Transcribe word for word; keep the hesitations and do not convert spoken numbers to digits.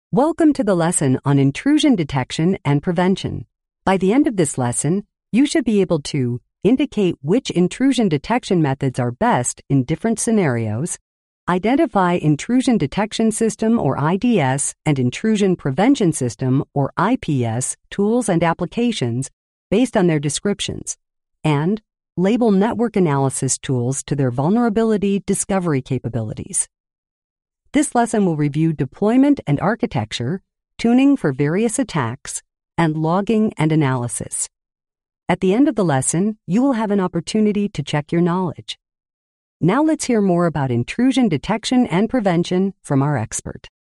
Welcome to the lesson on intrusion detection and prevention. By the end of this lesson, you should be able to indicate which intrusion detection methods are best in different scenarios, identify intrusion detection system or I D S and intrusion prevention system or I P S tools and applications based on their descriptions, and label network analysis tools to their vulnerability discovery capabilities. This lesson will review deployment and architecture, tuning for various attacks, and logging and analysis. At the end of the lesson, you will have an opportunity to check your knowledge. Now let's hear more about intrusion detection and prevention from our expert.